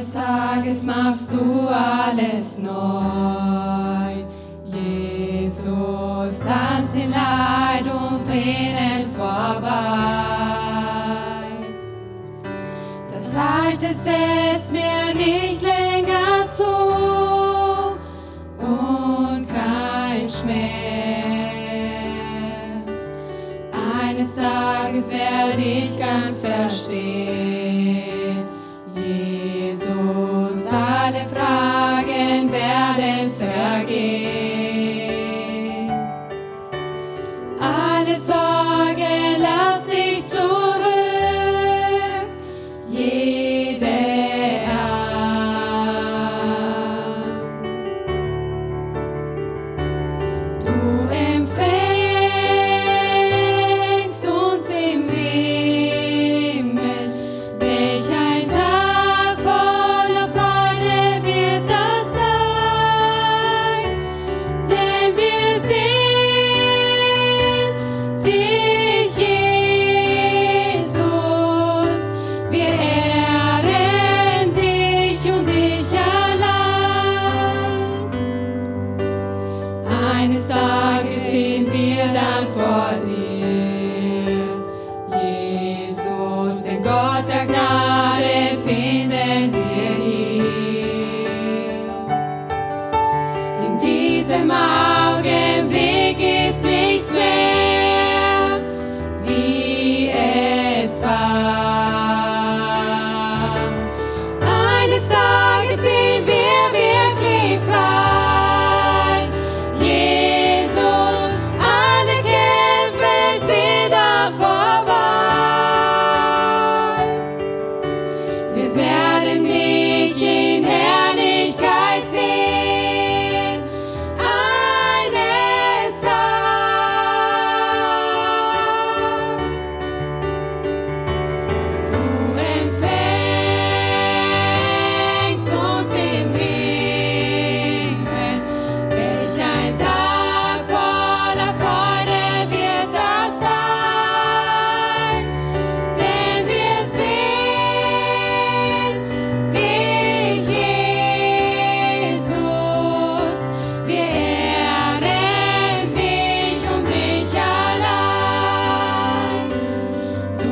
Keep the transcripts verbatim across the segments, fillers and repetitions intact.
Eines Tages machst du alles neu. Jesus tanzt in Leid und Tränen vorbei. Das Alte setzt mir nicht länger zu und kein Schmerz. Eines Tages werde ich ganz verstehen, Jesus, alle Fragen werden vergehen. Alle Sorge lass ich zurück, jede Angst. Du empfängst uns im Himmel, welch ein Tag voller Freude wird das sein, denn wir sehen dich, Jesus, wir ehren dich und dich allein. Eines Tages stehen wir dann vor dir, Jesus, den Gott der Gnade finden wir hier. In diesem Augenblick ist nichts mehr, wie es war. Eines Tages sind wir wirklich frei. Jesus, alle Kämpfe sind da vorbei. Wir werden dich in Herrlichkeit sehen, eines Tages. Du empfängst uns im Himmel, welch ein Tag voller Freude wird das sein, denn wir sehen dich, Jesus, wir ehren dich und dich allein. Du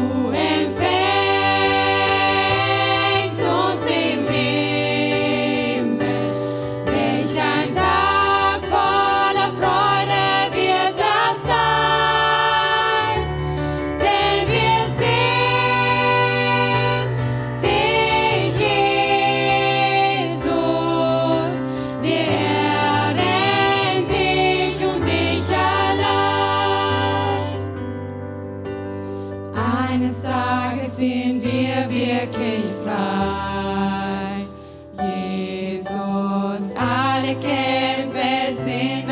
empfängst uns im Himmel, welch ein Tag voller Freude wird das sein, denn wir sehen dich, Jesus, wir ehren dich und dich allein. Eines Tages sind wir wirklich frei. Jesus, alle Kämpfe sind